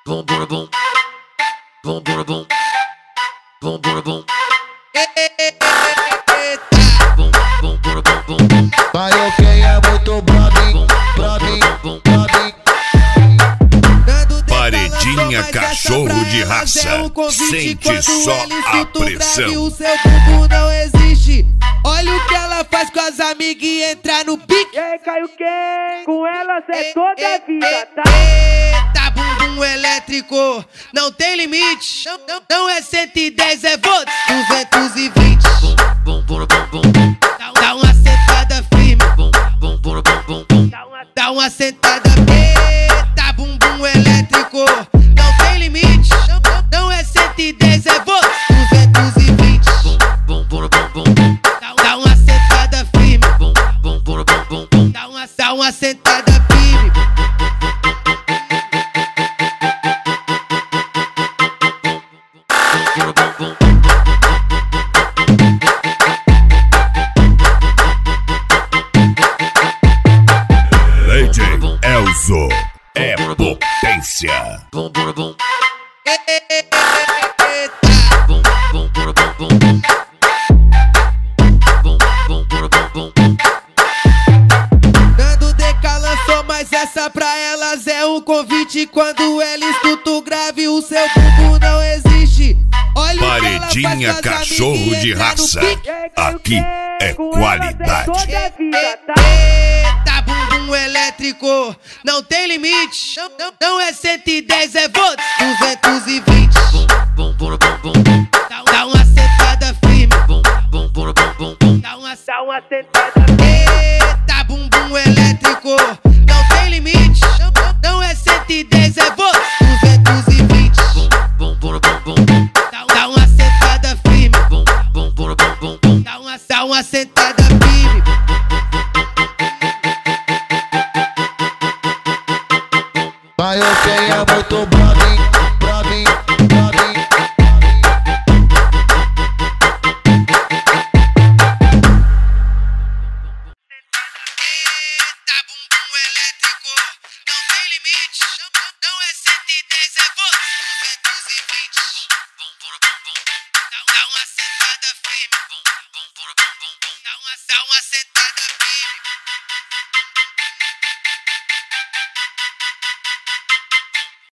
Bom, bora, bom. Bom, bora, bom. Bom, bora, bom. Bom, bom, bora, bom, bom, bom. Vai, ok, é muito pra mim. Paredinha cachorro de raça, sente só a pressão. O seu bumbum não existe. Olha o que ela faz com as amigas e entrar no pique. E aí, Caio quem? Com elas é toda a vida, tá? Eita, bumbum elétrico, não tem limite. Não é 110, é volts, 220. Bom, bora, bom, bom, bom. Dá uma sentada firme. Bom, bora, bom, bom, bom. Dá uma sentada. Eita, bumbum elétrico, não tem limite. Não é 110, é volts, 220. Bom, bora, bom, bom, bom. Dá uma sentada firme. Bom, bora, bom, bom, bom. Dá uma sentada firme. Bora, bom, bom. Lady Elzo é potência. Bom, bora, bom. Eita. Bom, bora, bom, bom, bom. Bom, bora, bom, bom, bom. Nando DK lançou, mas essa pra elas é um convite. Quando ela escuta o grave, o seu bumbum não existe. Olha Paredinha o que ela faz com as cachorro amigas de e entra no raça, pique. aqui é qualidade. Toda a vida, tá? Eita, bumbum elétrico, não tem limite. Não é 110, é volts, 220. Bom, bora, bom, bom, bom. Dá uma sentada firme. Bom, bora, bom, bom, bom. Dá uma sentada. Eita, bumbum elétrico, não tem limite. Não é 110, é volts, 220. Bom, bora, bom, bom, bom. Dá uma sentada firme. Bom, bora, bom, bom, bom. Dá uma sentada firme. Vai, ok, é muito pra mim. Eita, bumbum elétrico, não tem limite. Não é 110, é volts, 220. Bom, bora, bom, bom, bom. Dá uma sentada firme. Bom, bora, bom, bom, bom. Dá uma sentada.